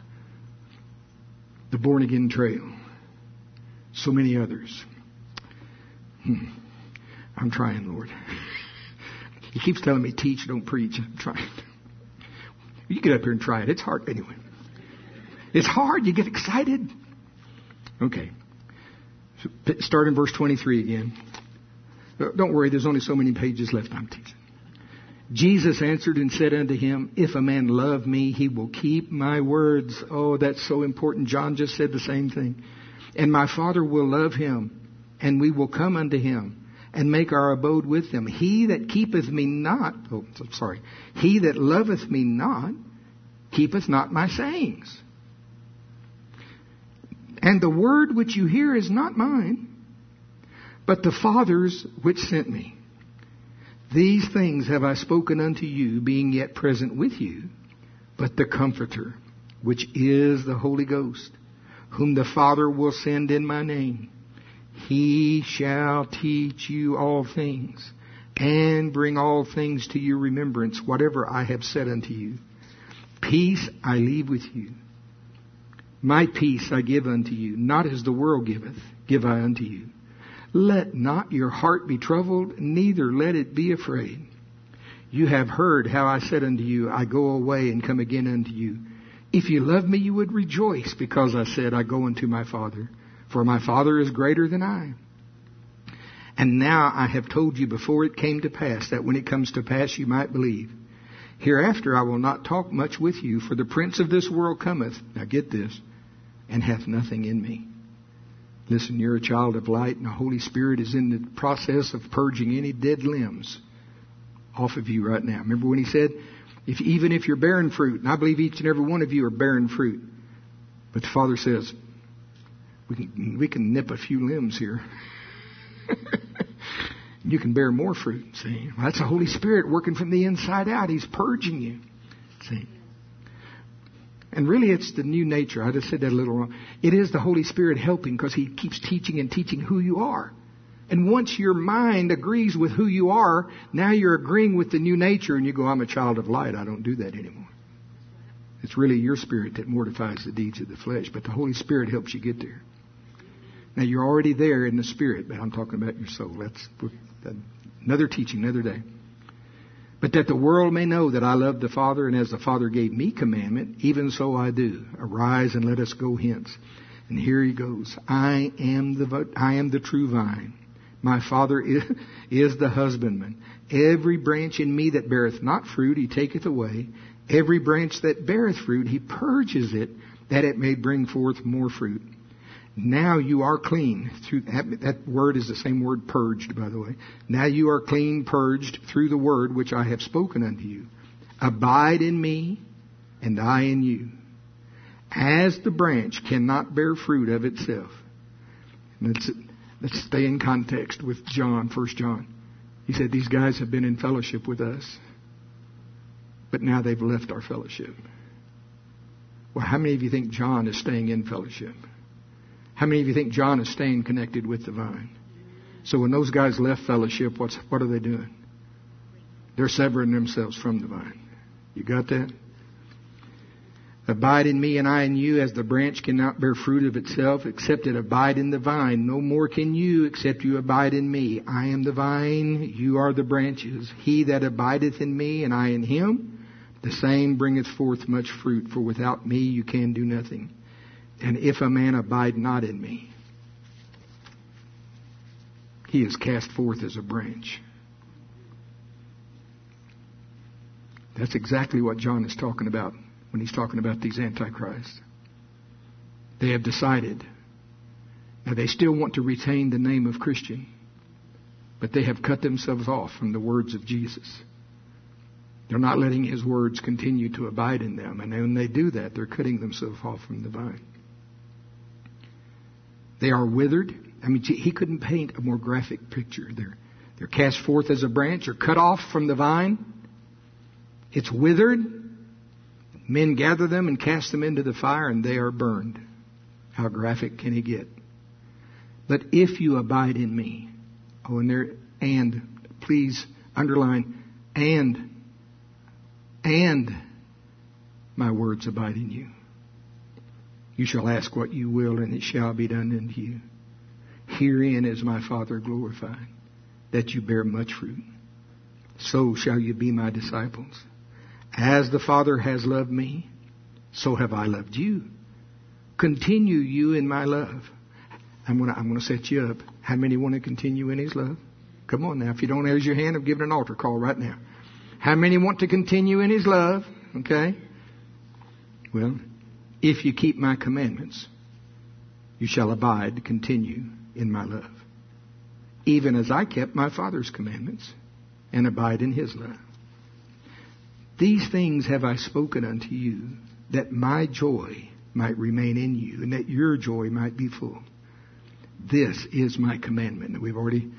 S1: The born again trail. So many others. Hmm. I'm trying, Lord. He keeps telling me, teach, don't preach. I'm trying. You get up here and try it. It's hard anyway. It's hard. You get excited. Okay. So start in verse twenty-three again. Don't worry, there's only so many pages left. I'm teaching. Jesus answered and said unto him, if a man love me, he will keep my words. Oh, that's so important. John just said the same thing. And my Father will love him, and we will come unto him, and make our abode with him. He that keepeth me not, oh, sorry, he that loveth me not, keepeth not my sayings. And the word which you hear is not mine, but the Father's which sent me. These things have I spoken unto you, being yet present with you. But the Comforter, which is the Holy Ghost, whom the Father will send in my name, He shall teach you all things, and bring all things to your remembrance, whatever I have said unto you. Peace I leave with you. My peace I give unto you, not as the world giveth, give I unto you. Let not your heart be troubled, neither let it be afraid. You have heard how I said unto you, I go away and come again unto you. If you love me, you would rejoice, because I said, I go unto my Father, for my Father is greater than I. And now I have told you before it came to pass, that when it comes to pass you might believe. Hereafter I will not talk much with you, for the prince of this world cometh, now get this, and hath nothing in me. Listen, you're a child of light, and the Holy Spirit is in the process of purging any dead limbs off of you right now. Remember when He said, if even if you're bearing fruit, and I believe each and every one of you are bearing fruit, but the Father says, we can, we can nip a few limbs here. You can bear more fruit. See, well, that's the Holy Spirit working from the inside out. He's purging you. See. And really it's the new nature. I just said that a little wrong. It is the Holy Spirit helping, because He keeps teaching and teaching who you are. And once your mind agrees with who you are, now you're agreeing with the new nature, and you go, I'm a child of light. I don't do that anymore. It's really your spirit that mortifies the deeds of the flesh, but the Holy Spirit helps you get there. Now you're already there in the spirit, but I'm talking about your soul. That's another teaching, another day. But that the world may know that I love the Father, and as the Father gave me commandment, even so I do. Arise and let us go hence. And here he goes. I am the I am the true vine. My Father is, is the husbandman. Every branch in me that beareth not fruit, He taketh away. Every branch that beareth fruit, He purges it, that it may bring forth more fruit. Now you are clean. Through that, that word is the same word, purged, by the way. Now you are clean, purged through the word which I have spoken unto you. Abide in me, and I in you. As the branch cannot bear fruit of itself. Let's, let's stay in context with John, First John. He said, these guys have been in fellowship with us, but now they've left our fellowship. Well, how many of you think John is staying in fellowship? How many of you think John is staying connected with the vine? So when those guys left fellowship, what's, what are they doing? They're severing themselves from the vine. You got that? Abide in me and I in you, as the branch cannot bear fruit of itself, except it abide in the vine. No more can you, except you abide in me. I am the vine, you are the branches. He that abideth in me and I in him, the same bringeth forth much fruit. For without me you can do nothing. And if a man abide not in me, he is cast forth as a branch. That's exactly what John is talking about when he's talking about these antichrists. They have decided. Now they still want to retain the name of Christian, but they have cut themselves off from the words of Jesus. They're not letting His words continue to abide in them. And when they do that, they're cutting themselves off from the vine. They are withered. I mean, He couldn't paint a more graphic picture. They're, they're cast forth as a branch or cut off from the vine. It's withered. Men gather them and cast them into the fire, and they are burned. How graphic can He get? But if you abide in me, oh, and there, and please underline, and And my words abide in you. You shall ask what you will, and it shall be done unto you. Herein is my Father glorified, that you bear much fruit. So shall you be my disciples. As the Father has loved me, so have I loved you. Continue you in my love. I'm going to, I'm going to set you up. How many want to continue in His love? Come on now. If you don't raise your hand, I'm giving an altar call right now. How many want to continue in His love? Okay. Well, if you keep my commandments, you shall abide, continue in my love. Even as I kept my Father's commandments and abide in His love. These things have I spoken unto you, that my joy might remain in you, and that your joy might be full. This is my commandment. We've already...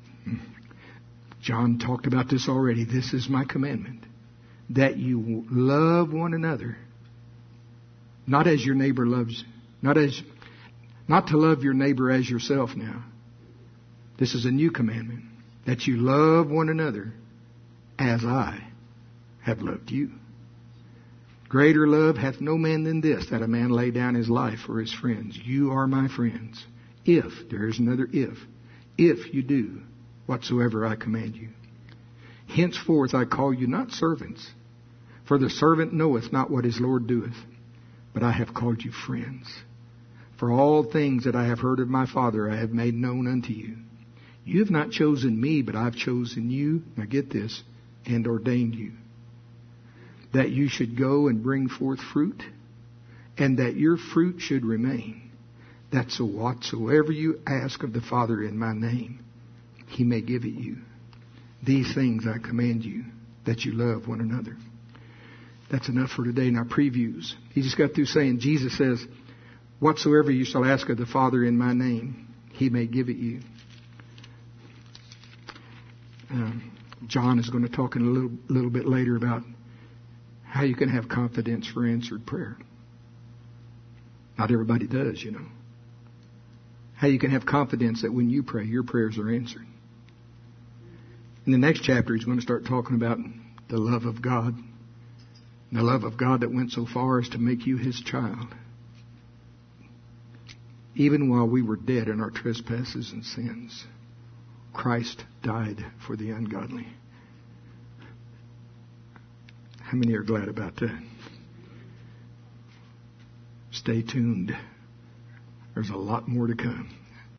S1: John talked about this already. This is my commandment, that you love one another, not as your neighbor loves, not as, not to love your neighbor as yourself now. This is a new commandment, that you love one another as I have loved you. Greater love hath no man than this, that a man lay down his life for his friends. You are my friends. If, there is another if, if you do whatsoever I command you. Henceforth I call you not servants, for the servant knoweth not what his Lord doeth, but I have called you friends. For all things that I have heard of my Father I have made known unto you. You have not chosen me, but I have chosen you, now get this, and ordained you, that you should go and bring forth fruit, and that your fruit should remain, that so whatsoever you ask of the Father in my name, He may give it you. These things I command you, that you love one another. That's enough for today. Now, previews. He just got through saying, Jesus says, whatsoever you shall ask of the Father in my name, He may give it you. Um, John is going to talk in a little, little bit later about how you can have confidence for answered prayer. Not everybody does, you know. How you can have confidence that when you pray, your prayers are answered. In the next chapter, he's going to start talking about the love of God. The love of God that went so far as to make you His child. Even while we were dead in our trespasses and sins, Christ died for the ungodly. How many are glad about that? Stay tuned. There's a lot more to come.